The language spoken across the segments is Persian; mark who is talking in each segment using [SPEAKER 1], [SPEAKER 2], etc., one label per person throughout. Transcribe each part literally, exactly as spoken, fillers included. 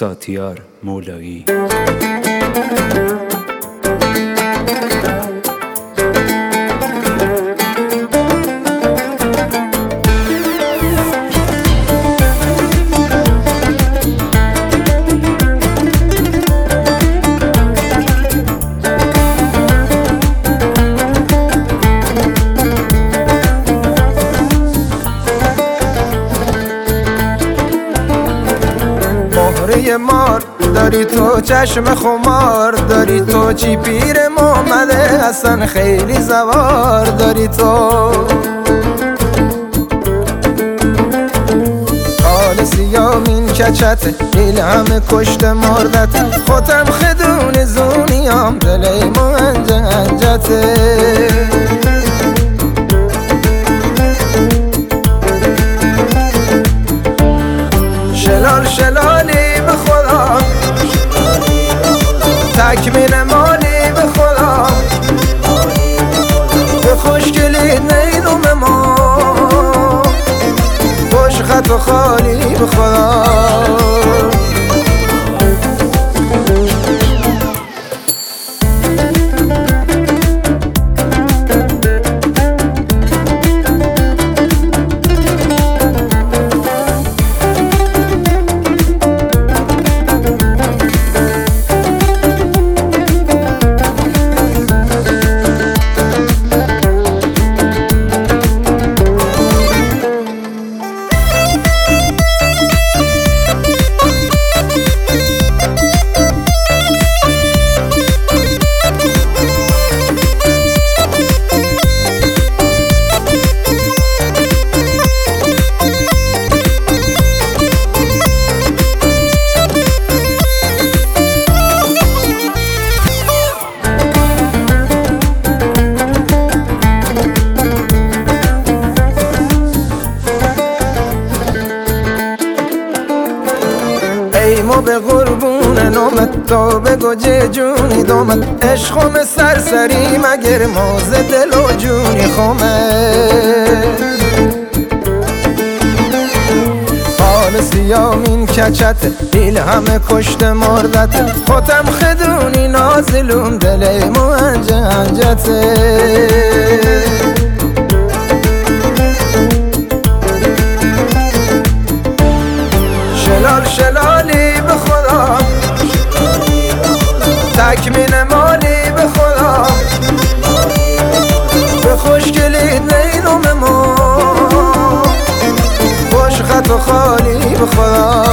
[SPEAKER 1] ساتیار مولایی.
[SPEAKER 2] مهره مار داری تو، چشم خمار داری تو، چی پیر محمده اصلا خیلی زوار داری تو. حال سیامین کچت ایل همه کشت مردت، خودم خدون زونیام دلی منجه انجته. شلال شلالی به خدا، تکمین مالی به خدا، به خوشگلید نیدوم ما، خوش خط و خالی به خدا. ایمو به قربون نامت تا بگو جه جونی دامت، عشقم سرسری مگر موز دل و جونی خومه. حال سیامین کچت ایل همه کشت مردت، خودم خدونی نازلون دل منجه انجته. شلال شلالی به خدا، تکمین مالی به خدا، به خوشگلید نیدوم ما، خوش خط و خالی به خدا.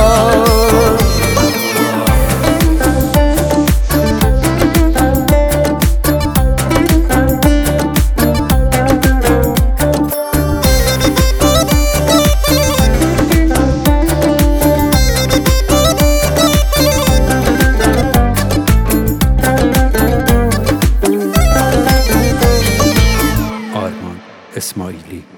[SPEAKER 1] اسماعیلی.